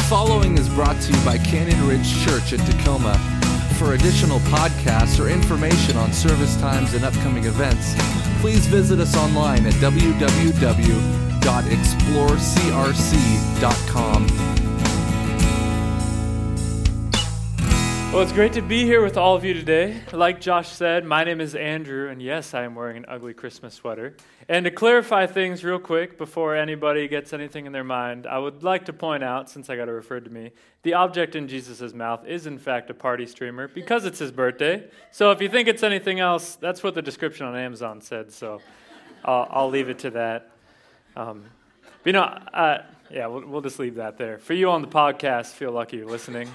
following is brought to you by Canyon Ridge Church in Tacoma. For additional podcasts or information on service times and upcoming events, please visit us online at www.explorecrc.com. Well, it's great to be here with all of you today. Like Josh said, my name is Andrew, and yes, I am wearing an ugly Christmas sweater. And to clarify things real quick before anybody gets anything in their mind, I would like to point out, since I got it referred to me, the object in Jesus' mouth is in fact a party streamer because it's his birthday. So if you think it's anything else, that's what the description on Amazon said, so I'll leave it to that. We'll just leave that there. For you on the podcast, feel lucky you're listening.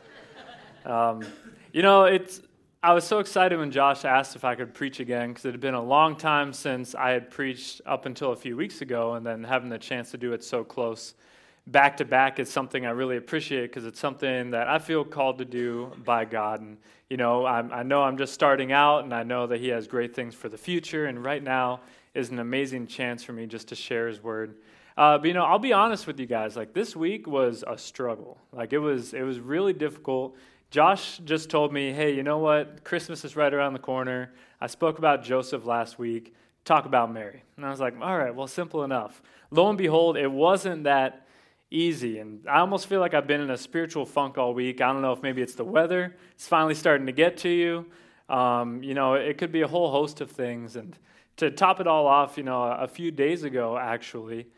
I was so excited when Josh asked if I could preach again because it had been a long time since I had preached up until a few weeks ago, and then having the chance to do it so close back to back is something I really appreciate because it's something that I feel called to do by God. And, I know I'm just starting out, and I know that He has great things for the future, and right now is an amazing chance for me just to share His Word. I'll be honest with you guys, this week was a struggle. It was really difficult. Josh just told me, hey, you know what? Christmas is right around the corner. I spoke about Joseph last week. Talk about Mary. And I was like, all right, well, simple enough. Lo and behold, it wasn't that easy. And I almost feel like I've been in a spiritual funk all week. I don't know if maybe it's the weather. It's finally starting to get to you. It could be a whole host of things. And to top it all off, a few days ago, actually,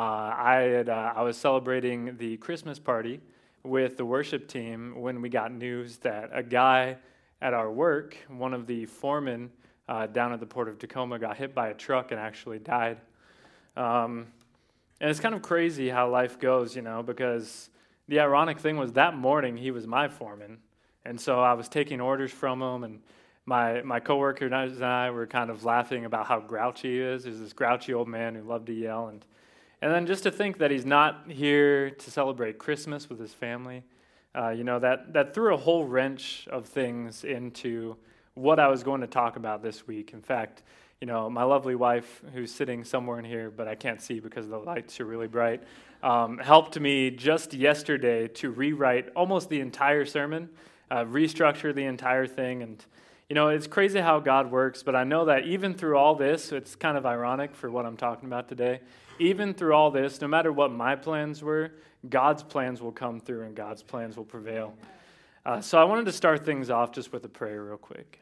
I was celebrating the Christmas party with the worship team when we got news that a guy at our work, one of the foremen down at the Port of Tacoma, got hit by a truck and actually died. And it's kind of crazy how life goes, because the ironic thing was that morning he was my foreman. And so I was taking orders from him, and my coworker and I were kind of laughing about how grouchy he is. He's this grouchy old man who loved to yell. And then just to think that he's not here to celebrate Christmas with his family, that threw a whole wrench of things into what I was going to talk about this week. In fact, my lovely wife, who's sitting somewhere in here, but I can't see because the lights are really bright, helped me just yesterday to rewrite almost the entire sermon, restructure the entire thing. And, it's crazy how God works, but I know that even through all this, it's kind of ironic for what I'm talking about today. Even through all this, no matter what my plans were, God's plans will come through and God's plans will prevail. So I wanted to start things off just with a prayer real quick.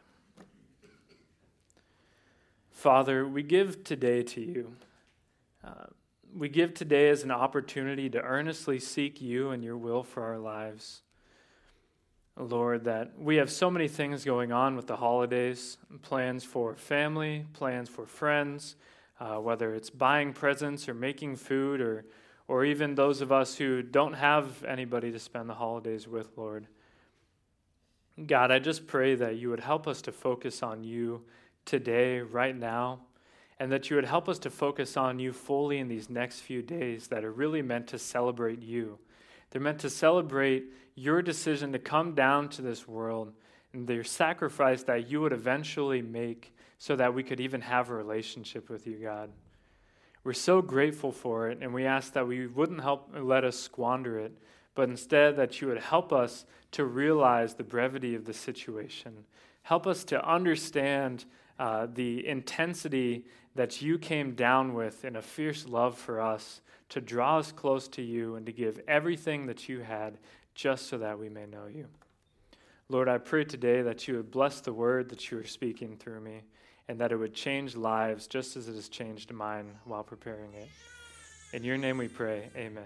Father, we give today to you. We give today as an opportunity to earnestly seek you and your will for our lives. Lord, that we have so many things going on with the holidays, plans for family, plans for friends, whether it's buying presents or making food or even those of us who don't have anybody to spend the holidays with, Lord. God, I just pray that you would help us to focus on you today, right now, and that you would help us to focus on you fully in these next few days that are really meant to celebrate you. They're meant to celebrate your decision to come down to this world and your sacrifice that you would eventually make so that we could even have a relationship with you, God. We're so grateful for it, and we ask that we wouldn't let us squander it, but instead that you would help us to realize the brevity of the situation. Help us to understand the intensity that you came down with in a fierce love for us, to draw us close to you and to give everything that you had just so that we may know you. Lord, I pray today that you would bless the word that you are speaking through me, and that it would change lives just as it has changed mine while preparing it. In your name we pray, amen.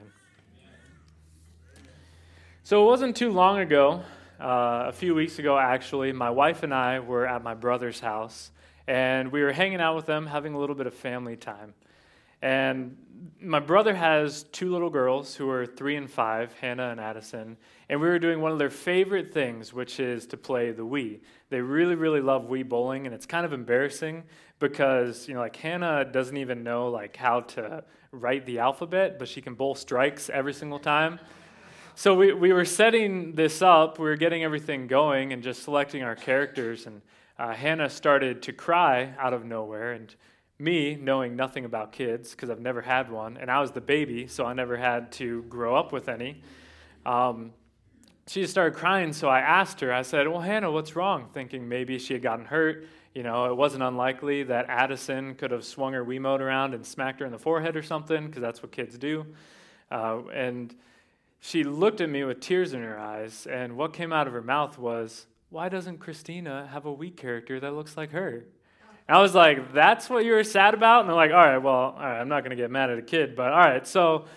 So it wasn't too long ago, a few weeks ago actually, my wife and I were at my brother's house, and we were hanging out with them, having a little bit of family time. And my brother has two little girls who are 3 and 5, Hannah and Addison, and we were doing one of their favorite things, which is to play the Wii. They really, really love Wii bowling, and it's kind of embarrassing because, Hannah doesn't even know, how to write the alphabet, but she can bowl strikes every single time. So we were setting this up, we were getting everything going and just selecting our characters, and Hannah started to cry out of nowhere, and me, knowing nothing about kids, because I've never had one, and I was the baby, so I never had to grow up with any, she just started crying, so I asked her, I said, well, Hannah, what's wrong? Thinking maybe she had gotten hurt. You know, it wasn't unlikely that Addison could have swung her Wiimote around and smacked her in the forehead or something, because that's what kids do. And she looked at me with tears in her eyes, and what came out of her mouth was, why doesn't Christina have a Wii character that looks like her? And I was like, that's what you were sad about? And they're like, all right, I'm not going to get mad at a kid, but all right. So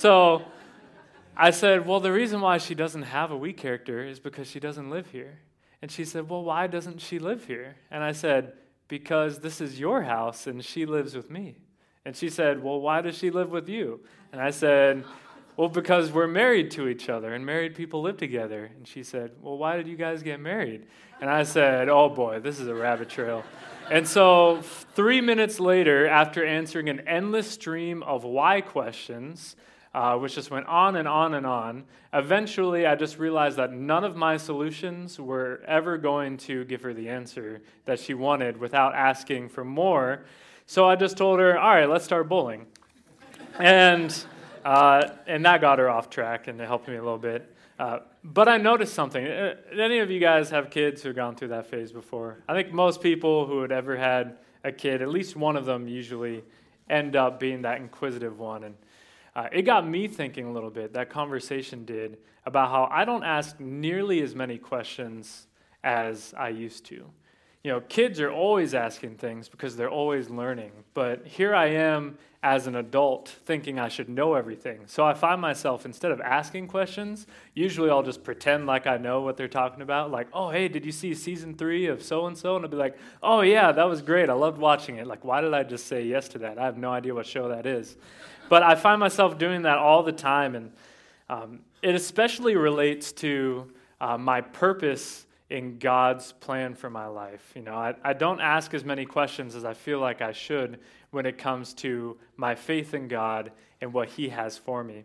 I said, well, the reason why she doesn't have a Wii character is because she doesn't live here. And she said, well, why doesn't she live here? And I said, because this is your house and she lives with me. And she said, well, why does she live with you? And I said, well, because we're married to each other and married people live together. And she said, well, why did you guys get married? And I said, oh boy, this is a rabbit trail. And so 3 minutes later, after answering an endless stream of why questions, which just went on and on and on, eventually I just realized that none of my solutions were ever going to give her the answer that she wanted without asking for more. So I just told her, all right, let's start bowling. And that got her off track, and it helped me a little bit. But I noticed something. Any of you guys have kids who have gone through that phase before? I think most people who had ever had a kid, at least one of them usually end up being that inquisitive one. And it got me thinking a little bit, that conversation did, about how I don't ask nearly as many questions as I used to. You know, kids are always asking things because they're always learning. But here I am as an adult thinking I should know everything. So I find myself, instead of asking questions, usually I'll just pretend like I know what they're talking about. Like, oh, hey, did you see season 3 of so-and-so? And I'll be like, oh, yeah, that was great. I loved watching it. Like, why did I just say yes to that? I have no idea what show that is. But I find myself doing that all the time. And it especially relates to my purpose in God's plan for my life. You know, I don't ask as many questions as I feel like I should when it comes to my faith in God and what He has for me.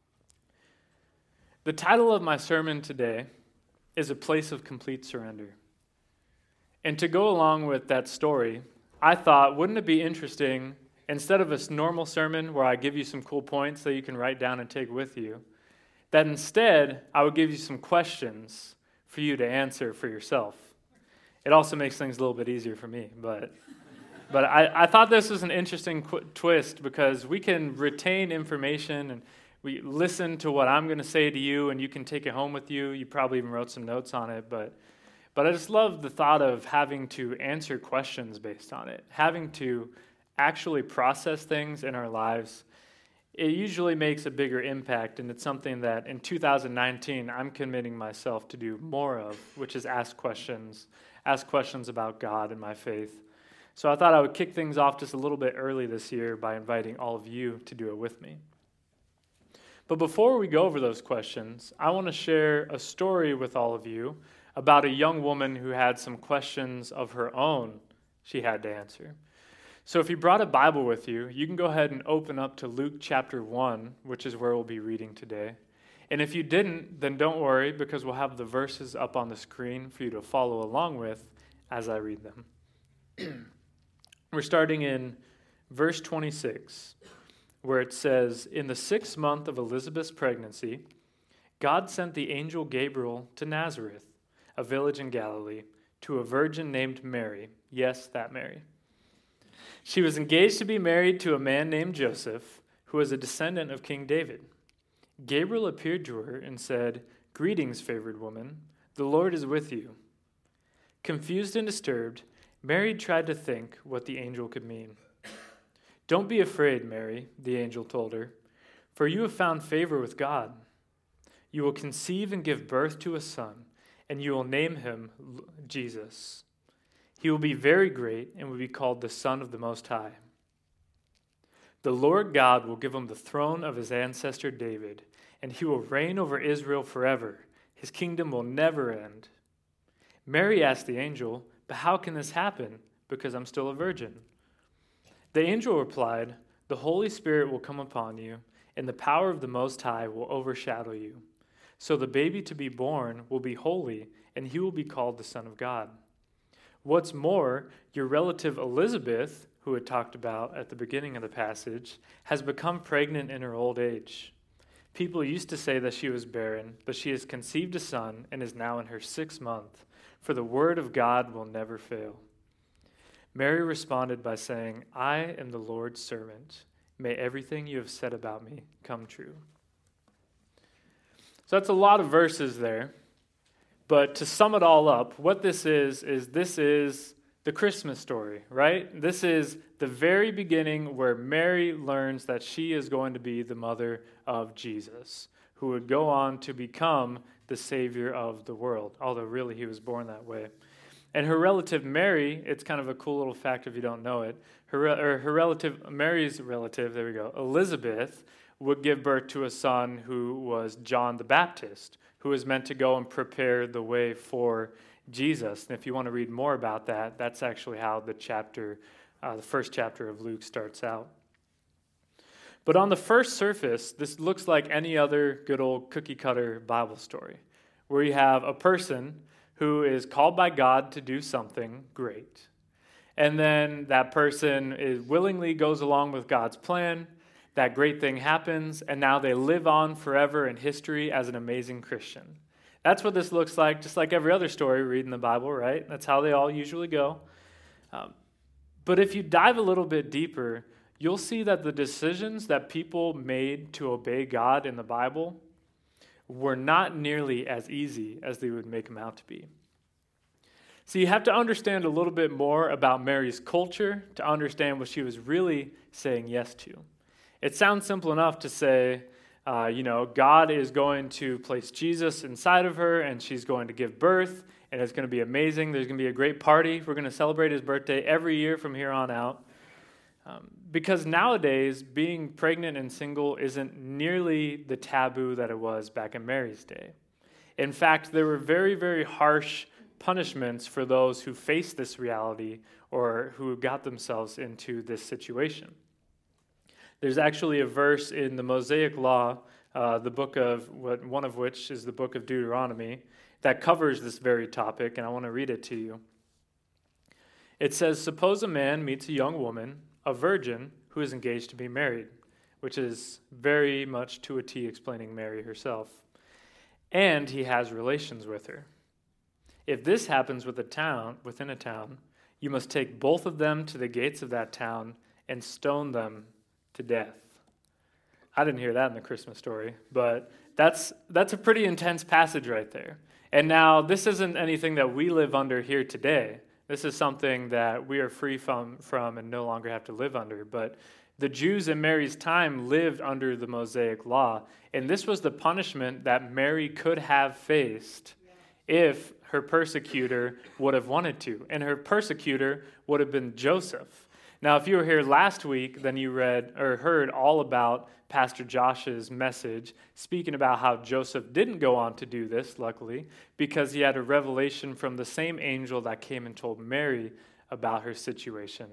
The title of my sermon today is A Place of Complete Surrender. And to go along with that story, I thought, wouldn't it be interesting, instead of a normal sermon where I give you some cool points that you can write down and take with you, that instead I would give you some questions for you to answer for yourself. It also makes things a little bit easier for me, but I thought this was an interesting twist because we can retain information and we listen to what I'm going to say to you and you can take it home with you. You probably even wrote some notes on it, but I just love the thought of having to answer questions based on it, having to actually process things in our lives. It usually makes a bigger impact, and it's something that in 2019 I'm committing myself to do more of, which is ask questions about God and my faith. So I thought I would kick things off just a little bit early this year by inviting all of you to do it with me. But before we go over those questions, I want to share a story with all of you about a young woman who had some questions of her own she had to answer. So if you brought a Bible with you, you can go ahead and open up to Luke chapter 1, which is where we'll be reading today. And if you didn't, then don't worry, because we'll have the verses up on the screen for you to follow along with as I read them. We're starting in verse 26, where it says, "In the 6th month of Elizabeth's pregnancy, God sent the angel Gabriel to Nazareth, a village in Galilee, to a virgin named Mary." Yes, that Mary. "She was engaged to be married to a man named Joseph, who was a descendant of King David. Gabriel appeared to her and said, 'Greetings, favored woman, the Lord is with you.' Confused and disturbed, Mary tried to think what the angel could mean. 'Don't be afraid, Mary,' the angel told her, 'for you have found favor with God. You will conceive and give birth to a son, and you will name him Jesus. He will be very great and will be called the Son of the Most High. The Lord God will give him the throne of his ancestor David, and he will reign over Israel forever. His kingdom will never end.' Mary asked the angel, 'But how can this happen? Because I'm still a virgin.' The angel replied, 'The Holy Spirit will come upon you, and the power of the Most High will overshadow you. So the baby to be born will be holy, and he will be called the Son of God. What's more, your relative Elizabeth, who we talked about at the beginning of the passage, has become pregnant in her old age. People used to say that she was barren, but she has conceived a son and is now in her 6th month, for the word of God will never fail." Mary responded by saying, "I am the Lord's servant. May everything you have said about me come true." So that's a lot of verses there. But to sum it all up, what this is the Christmas story, right? This is the very beginning where Mary learns that she is going to be the mother of Jesus, who would go on to become the Savior of the world, although really he was born that way. And her relative Mary, it's kind of a cool little fact if you don't know it, Mary's relative, there we go, Elizabeth, would give birth to a son who was John the Baptist, who was meant to go and prepare the way for Jesus. And if you want to read more about that, that's actually how the first chapter of Luke starts out. But on the first surface, this looks like any other good old cookie-cutter Bible story, where you have a person who is called by God to do something great. And then that person willingly goes along with God's plan. That great thing happens, and now they live on forever in history as an amazing Christian. That's what this looks like, just like every other story we read in the Bible, right? That's how they all usually go. But if you dive a little bit deeper, you'll see that the decisions that people made to obey God in the Bible were not nearly as easy as they would make them out to be. So you have to understand a little bit more about Mary's culture to understand what she was really saying yes to. It sounds simple enough to say, God is going to place Jesus inside of her, and she's going to give birth, and it's going to be amazing. There's going to be a great party. We're going to celebrate his birthday every year from here on out. Because nowadays, being pregnant and single isn't nearly the taboo that it was back in Mary's day. In fact, there were very, very harsh punishments for those who faced this reality or who got themselves into this situation. There's actually a verse in the Mosaic Law, one of which is the book of Deuteronomy, that covers this very topic, and I want to read it to you. It says, "Suppose a man meets a young woman, a virgin, who is engaged to be married," which is very much to a T explaining Mary herself, "and he has relations with her. If this happens within a town, you must take both of them to the gates of that town and stone them to death." I didn't hear that in the Christmas story, but that's a pretty intense passage right there. And now this isn't anything that we live under here today. This is something that we are free from and no longer have to live under. But the Jews in Mary's time lived under the Mosaic Law, and this was the punishment that Mary could have faced if her persecutor would have wanted to. And her persecutor would have been Joseph. Now, if you were here last week, then you read or heard all about Pastor Josh's message speaking about how Joseph didn't go on to do this, luckily, because he had a revelation from the same angel that came and told Mary about her situation.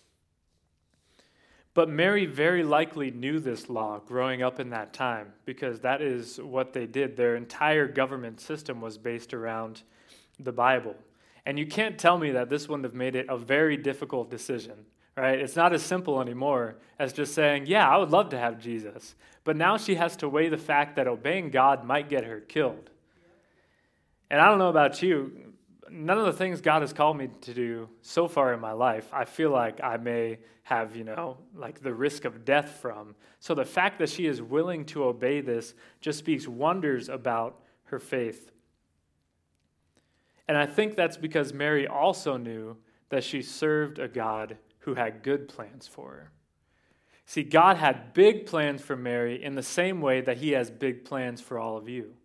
But Mary very likely knew this law growing up in that time, because that is what they did. Their entire government system was based around the Bible. And you can't tell me that this wouldn't have made it a very difficult decision. Right? It's not as simple anymore as just saying, yeah, I would love to have Jesus. But now she has to weigh the fact that obeying God might get her killed. And I don't know about you, none of the things God has called me to do so far in my life, I feel like I may have, like the risk of death from. So the fact that she is willing to obey this just speaks wonders about her faith. And I think that's because Mary also knew that she served a God who had good plans for her. See, God had big plans for Mary in the same way that he has big plans for all of you.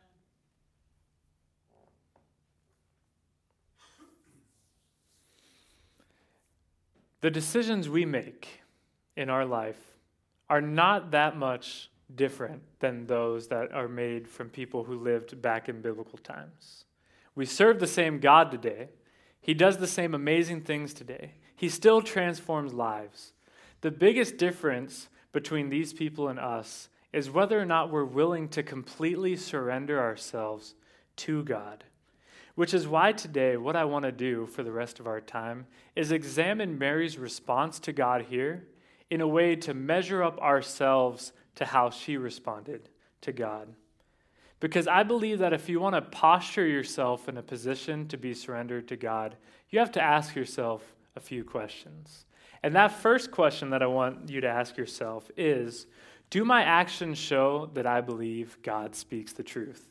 The decisions we make in our life are not that much different than those that are made from people who lived back in biblical times. We serve the same God today. He does the same amazing things today. He still transforms lives. The biggest difference between these people and us is whether or not we're willing to completely surrender ourselves to God. Which is why today, what I want to do for the rest of our time is examine Mary's response to God here in a way to measure up ourselves to how she responded to God. Because I believe that if you want to posture yourself in a position to be surrendered to God, you have to ask yourself a few questions. And that first question that I want you to ask yourself is, do my actions show that I believe God speaks the truth?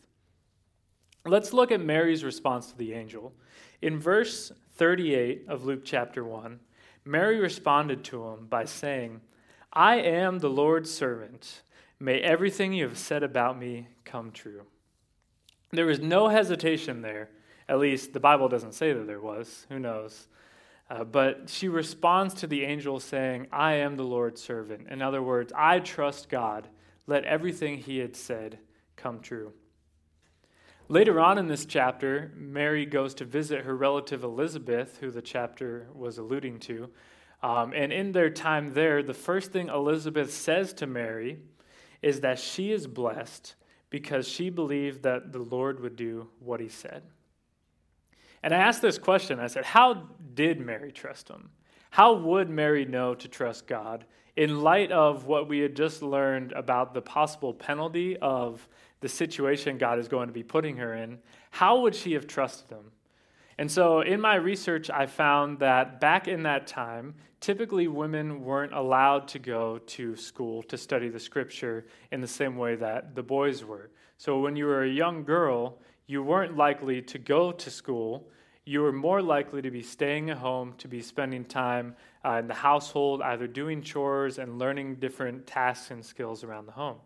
Let's look at Mary's response to the angel. In verse 38 of Luke chapter 1, Mary responded to him by saying, I am the Lord's servant. May everything you have said about me come true. There was no hesitation there. At least the Bible doesn't say that there was. Who knows? But she responds to the angel saying, I am the Lord's servant. In other words, I trust God. Let everything he had said come true. Later on in this chapter, Mary goes to visit her relative Elizabeth, who the chapter was alluding to. And in their time there, the first thing Elizabeth says to Mary is that she is blessed because she believed that the Lord would do what he said. And I asked this question, I said, how did Mary trust him? How would Mary know to trust God in light of what we had just learned about the possible penalty of the situation God is going to be putting her in? How would she have trusted him? And so in my research, I found that back in that time, typically women weren't allowed to go to school to study the scripture in the same way that the boys were. So when you were a young girl, you weren't likely to go to school. You were more likely to be staying at home, to be spending time in the household, either doing chores and learning different tasks and skills around the home.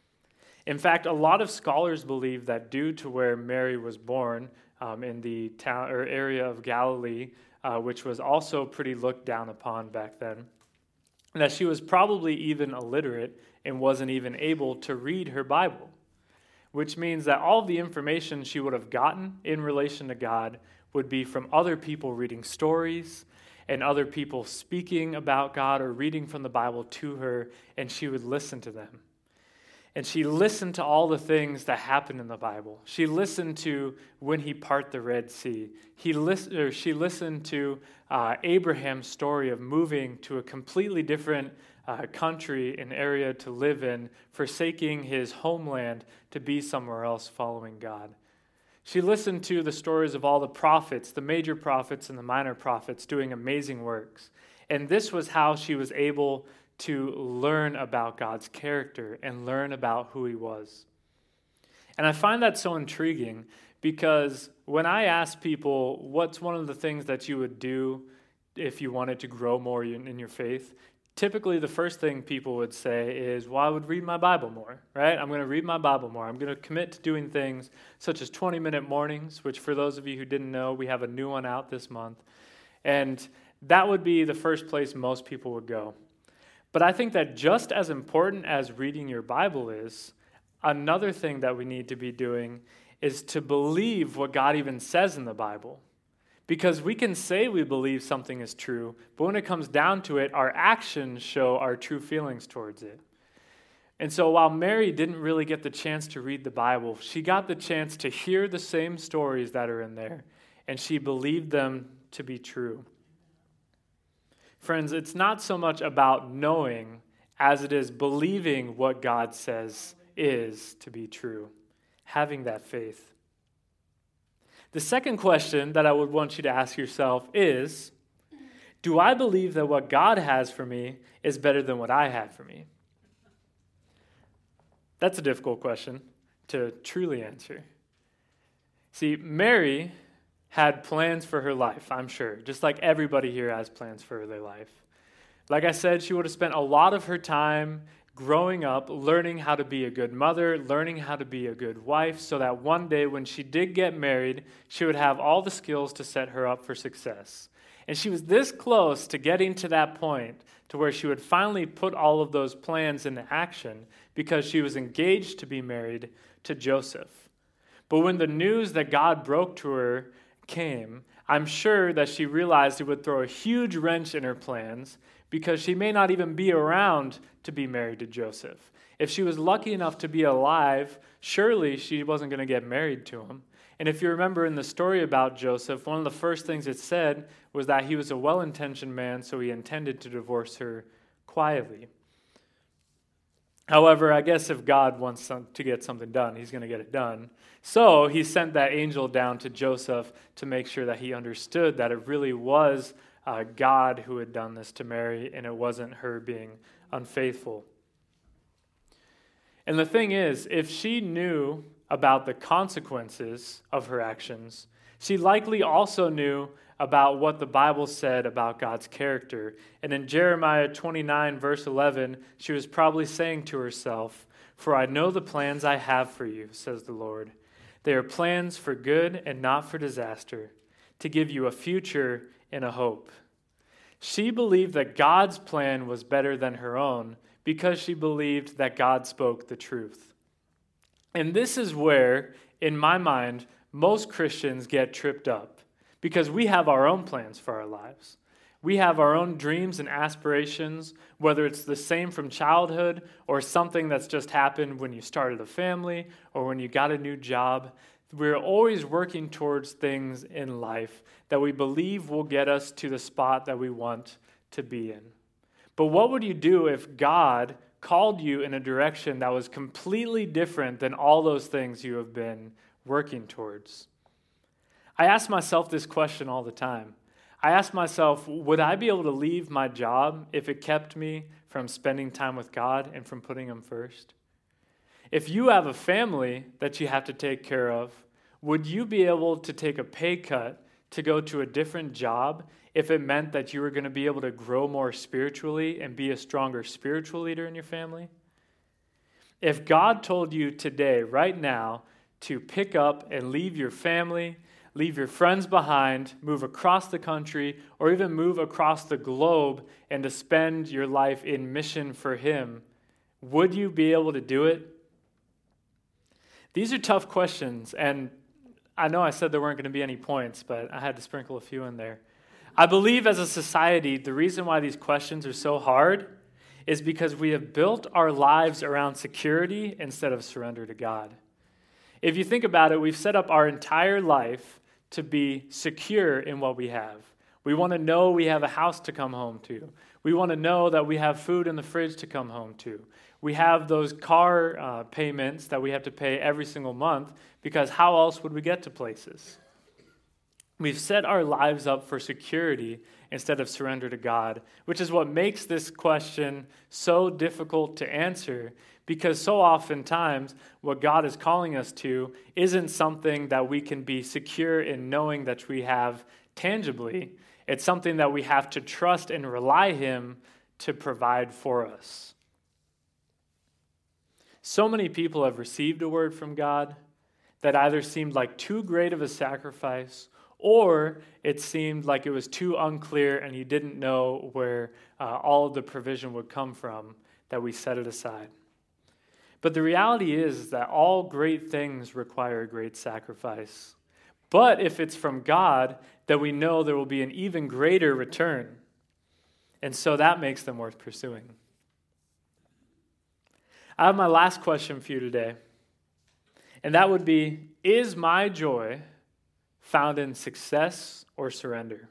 In fact, a lot of scholars believe that due to where Mary was born, in the town or area of Galilee, which was also pretty looked down upon back then, that she was probably even illiterate and wasn't even able to read her Bible, which means that all the information she would have gotten in relation to God would be from other people reading stories and other people speaking about God or reading from the Bible to her, and she would listen to them. And she listened to all the things that happened in the Bible. She listened to when he parted the Red Sea. She listened to Abraham's story of moving to a completely different country and area to live in, forsaking his homeland to be somewhere else following God. She listened to the stories of all the prophets, the major prophets and the minor prophets doing amazing works. And this was how she was able to learn about God's character and learn about who he was. And I find that so intriguing because when I ask people what's one of the things that you would do if you wanted to grow more in your faith, typically the first thing people would say is, well, I would read my Bible more, right? I'm going to read my Bible more. I'm going to commit to doing things such as 20-minute mornings, which for those of you who didn't know, we have a new one out this month. And that would be the first place most people would go. But I think that just as important as reading your Bible is, another thing that we need to be doing is to believe what God even says in the Bible. Because we can say we believe something is true, but when it comes down to it, our actions show our true feelings towards it. And so while Mary didn't really get the chance to read the Bible, she got the chance to hear the same stories that are in there, and she believed them to be true. Friends, it's not so much about knowing as it is believing what God says is to be true, having that faith. The second question that I would want you to ask yourself is, do I believe that what God has for me is better than what I have for me? That's a difficult question to truly answer. See, Mary had plans for her life, I'm sure, just like everybody here has plans for their life. Like I said, she would have spent a lot of her time growing up, learning how to be a good mother, learning how to be a good wife, so that one day when she did get married, she would have all the skills to set her up for success. And she was this close to getting to that point to where she would finally put all of those plans into action because she was engaged to be married to Joseph. But when the news that God broke to her came, I'm sure that she realized it would throw a huge wrench in her plans because she may not even be around to be married to Joseph. If she was lucky enough to be alive, surely she wasn't going to get married to him. And if you remember in the story about Joseph, one of the first things it said was that he was a well-intentioned man, so he intended to divorce her quietly. However, I guess if God wants to get something done, he's going to get it done. So he sent that angel down to Joseph to make sure that he understood that it really was God who had done this to Mary, and it wasn't her being unfaithful. And the thing is, if she knew about the consequences of her actions, she likely also knew about what the Bible said about God's character. And in Jeremiah 29, verse 11, she was probably saying to herself, "For I know the plans I have for you, says the Lord. They are plans for good and not for disaster, to give you a future and a hope." She believed that God's plan was better than her own because she believed that God spoke the truth. And this is where, in my mind, most Christians get tripped up, because we have our own plans for our lives. We have our own dreams and aspirations, whether it's the same from childhood or something that's just happened when you started a family or when you got a new job. We're always working towards things in life that we believe will get us to the spot that we want to be in. But what would you do if God called you in a direction that was completely different than all those things you have been working towards? I ask myself this question all the time. I ask myself, would I be able to leave my job if it kept me from spending time with God and from putting Him first? If you have a family that you have to take care of, would you be able to take a pay cut to go to a different job if it meant that you were going to be able to grow more spiritually and be a stronger spiritual leader in your family? If God told you today, right now, to pick up and leave your family, leave your friends behind, move across the country, or even move across the globe and to spend your life in mission for Him, would you be able to do it? These are tough questions, and I know I said there weren't going to be any points, but I had to sprinkle a few in there. I believe as a society, the reason why these questions are so hard is because we have built our lives around security instead of surrender to God. If you think about it, we've set up our entire life to be secure in what we have. We want to know we have a house to come home to. We want to know that we have food in the fridge to come home to. We have those car payments that we have to pay every single month, because how else would we get to places? We've set our lives up for security instead of surrender to God, which is what makes this question so difficult to answer, because so oftentimes what God is calling us to isn't something that we can be secure in knowing that we have tangibly. It's something that we have to trust and rely Him to provide for us. So many people have received a word from God that either seemed like too great of a sacrifice, or it seemed like it was too unclear and you didn't know where all of the provision would come from, that we set it aside. But the reality is that all great things require a great sacrifice. But if it's from God, then we know there will be an even greater return. And so that makes them worth pursuing. I have my last question for you today. And that would be, is my joy found in success or surrender?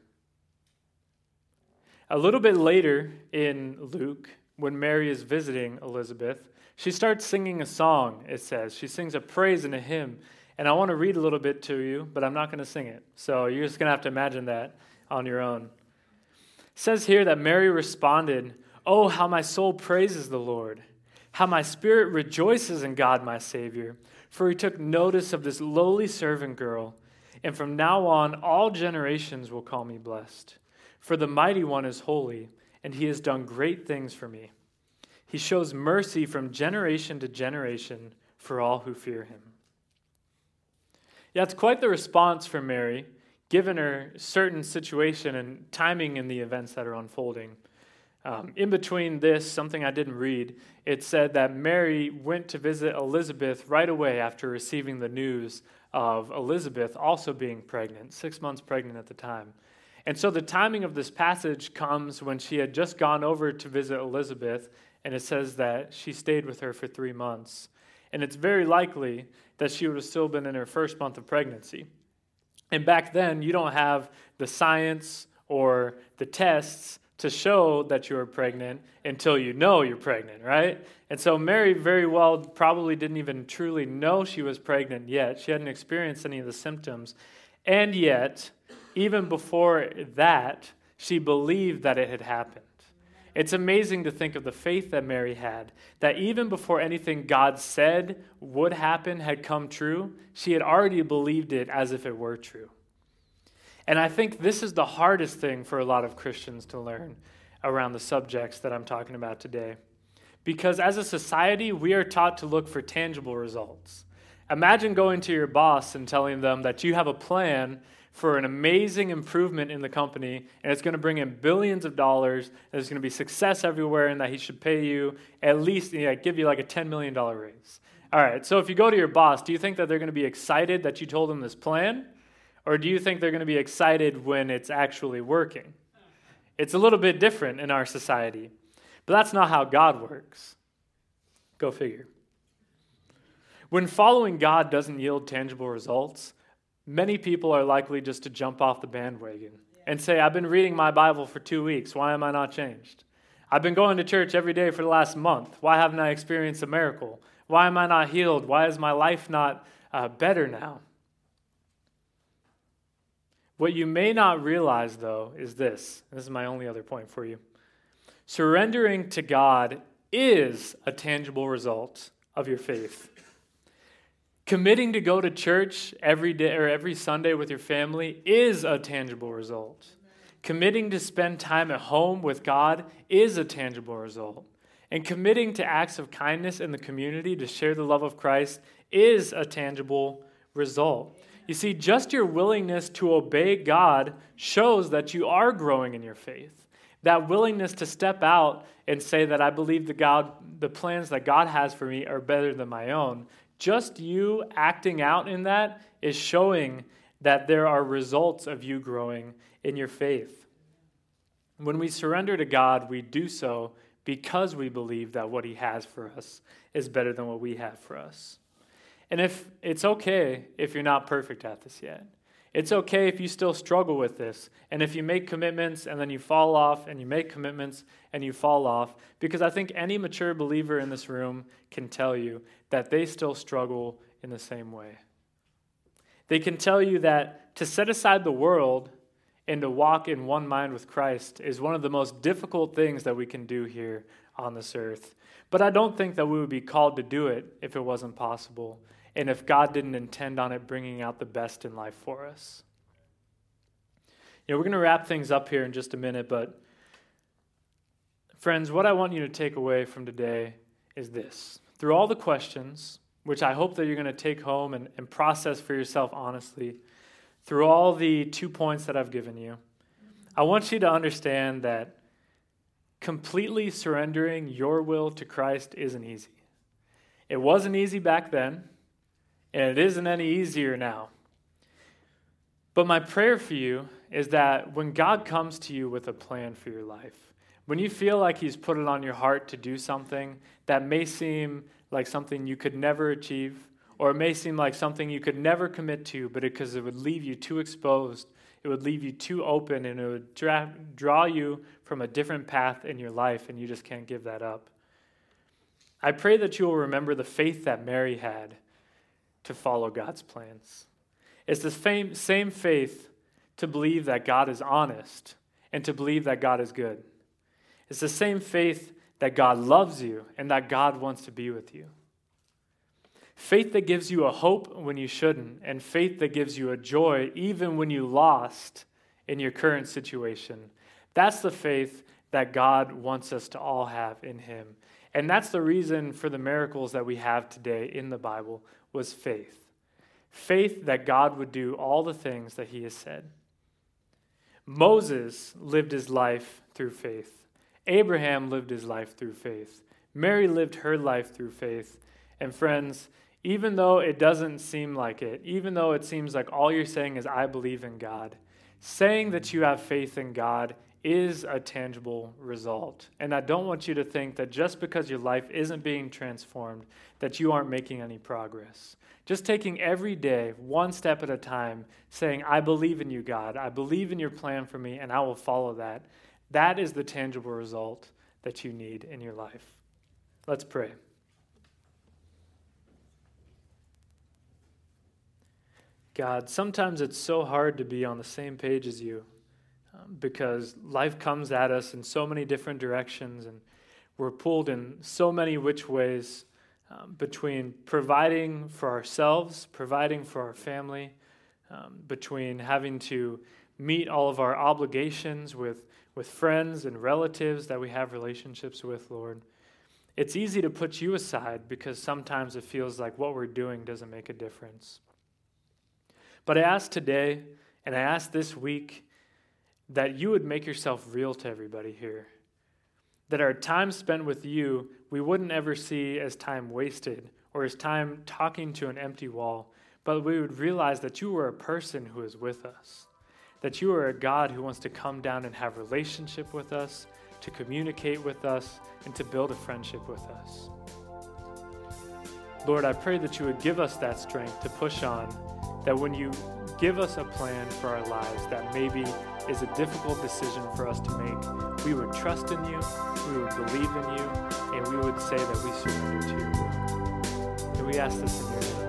A little bit later in Luke, when Mary is visiting Elizabeth, she starts singing a song, it says. She sings a praise and a hymn. And I want to read a little bit to you, but I'm not going to sing it. So you're just going to have to imagine that on your own. It says here that Mary responded, "Oh, how my soul praises the Lord. How my spirit rejoices in God my Savior. For He took notice of this lowly servant girl. And from now on, all generations will call me blessed. For the Mighty One is holy, and He has done great things for me. He shows mercy from generation to generation for all who fear Him." Yeah, it's quite the response from Mary, given her certain situation and timing in the events that are unfolding. In between this, something I didn't read, it said that Mary went to visit Elizabeth right away after receiving the news of Elizabeth also being pregnant, 6 months pregnant at the time. And so the timing of this passage comes when she had just gone over to visit Elizabeth, and it says that she stayed with her for 3 months. And it's very likely that she would have still been in her first month of pregnancy. And back then, you don't have the science or the tests to show that you are pregnant until you know you're pregnant, right? And so Mary very well probably didn't even truly know she was pregnant yet. She hadn't experienced any of the symptoms. And yet, even before that, she believed that it had happened. It's amazing to think of the faith that Mary had, that even before anything God said would happen had come true, she had already believed it as if it were true. And I think this is the hardest thing for a lot of Christians to learn around the subjects that I'm talking about today. Because as a society, we are taught to look for tangible results. Imagine going to your boss and telling them that you have a plan for an amazing improvement in the company, and it's going to bring in billions of dollars, and there's going to be success everywhere, and that he should pay you at least, give you like a $10 million raise. All right, so if you go to your boss, do you think that they're going to be excited that you told them this plan? Or do you think they're going to be excited when it's actually working? It's a little bit different in our society, but that's not how God works. Go figure. When following God doesn't yield tangible results, many people are likely just to jump off the bandwagon and say, I've been reading my Bible for 2 weeks. Why am I not changed? I've been going to church every day for the last month. Why haven't I experienced a miracle? Why am I not healed? Why is my life not better now? What you may not realize, though, is this. This is my only other point for you. Surrendering to God is a tangible result of your faith. Committing to go to church every day or every Sunday with your family is a tangible result. Committing to spend time at home with God is a tangible result. And committing to acts of kindness in the community to share the love of Christ is a tangible result. You see, just your willingness to obey God shows that you are growing in your faith. That willingness to step out and say that I believe the plans that God has for me are better than my own. Just you acting out in that is showing that there are results of you growing in your faith. When we surrender to God, we do so because we believe that what He has for us is better than what we have for us. And if it's okay if you're not perfect at this yet. It's okay if you still struggle with this. And if you make commitments and then you fall off, and you make commitments and you fall off, because I think any mature believer in this room can tell you that they still struggle in the same way. They can tell you that to set aside the world and to walk in one mind with Christ is one of the most difficult things that we can do here on this earth. But I don't think that we would be called to do it if it wasn't possible, and if God didn't intend on it bringing out the best in life for us. We're going to wrap things up here in just a minute, but friends, what I want you to take away from today is this. Through all the questions, which I hope that you're going to take home and process for yourself honestly, through all the 2 points that I've given you, I want you to understand that completely surrendering your will to Christ isn't easy. It wasn't easy back then, and it isn't any easier now. But my prayer for you is that when God comes to you with a plan for your life, when you feel like He's put it on your heart to do something that may seem like something you could never achieve, or it may seem like something you could never commit to, but because it would leave you too exposed, it would leave you too open, and it would draw you from a different path in your life, and you just can't give that up. I pray that you will remember the faith that Mary had to follow God's plans. It's the same faith to believe that God is honest and to believe that God is good. It's the same faith that God loves you and that God wants to be with you. Faith that gives you a hope when you shouldn't, and faith that gives you a joy even when you lost in your current situation. That's the faith that God wants us to all have in Him. And that's the reason for the miracles that we have today in the Bible was faith. Faith that God would do all the things that He has said. Moses lived his life through faith. Abraham lived his life through faith. Mary lived her life through faith. And friends, even though it doesn't seem like it, even though it seems like all you're saying is, I believe in God, saying that you have faith in God is a tangible result. And I don't want you to think that just because your life isn't being transformed, that you aren't making any progress. Just taking every day, one step at a time, saying, I believe in you, God. I believe in your plan for me, and I will follow that. That is the tangible result that you need in your life. Let's pray. God, sometimes it's so hard to be on the same page as you because life comes at us in so many different directions and we're pulled in so many which ways between providing for ourselves, providing for our family, between having to meet all of our obligations with friends and relatives that we have relationships with, Lord. It's easy to put you aside because sometimes it feels like what we're doing doesn't make a difference. But I ask today, and I ask this week, that you would make yourself real to everybody here. That our time spent with you, we wouldn't ever see as time wasted or as time talking to an empty wall, but we would realize that you are a person who is with us. That you are a God who wants to come down and have relationship with us, to communicate with us, and to build a friendship with us. Lord, I pray that you would give us that strength to push on, that when you give us a plan for our lives that maybe is a difficult decision for us to make, we would trust in you, we would believe in you, and we would say that we surrender to you. And we ask this in your name.